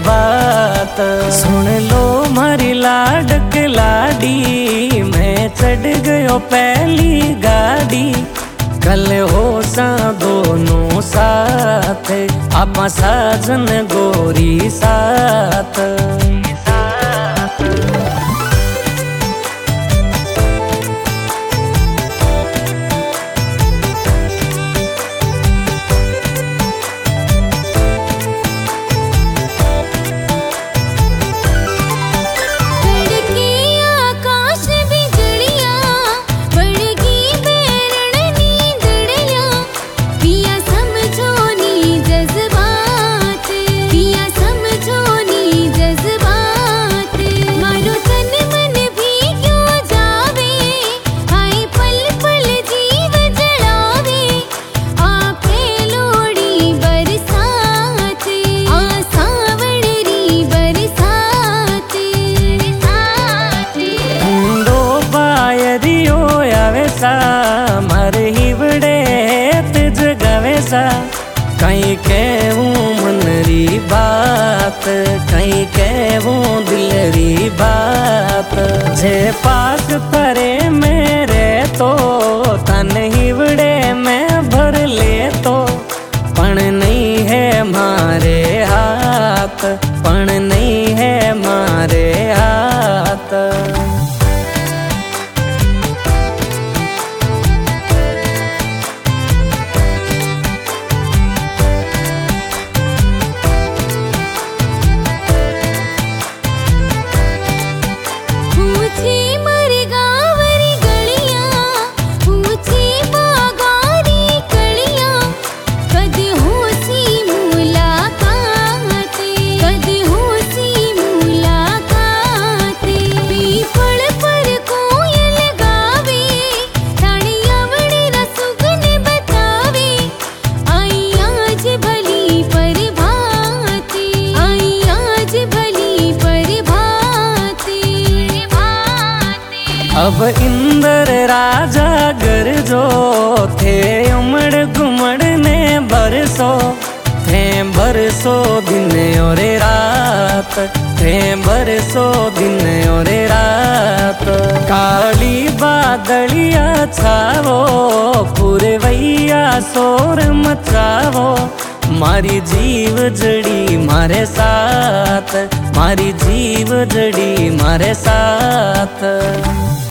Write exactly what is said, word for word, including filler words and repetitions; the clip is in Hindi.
बात। सुन लो मारी लाडक लाडी, मैं चढ़ गयो पहली गाड़ी। कल हो सा दोनों साथ, आपा साजन गोरी साथ। मर हिवड़े तिज गवे सा, कहीं कहूँ मनरी बात, कहीं कहूँ दिलरी बात। जे पास परे मेरे तो तन हिवड़े में भर ले तो, पण नहीं है मारे हाथ, पण नहीं है मारे हाथ। अब इंद्र राजा गर जो थे, उमड़ घुमड़ ने बरसो थे, बरसो दिन और रात थे, बरसो दिन और रात। काली बादलिया छावो, पूरे वैया शोर मचावो, मारी जीव जड़ी मारे साथ, मारी जीव जड़ी मारे साथ।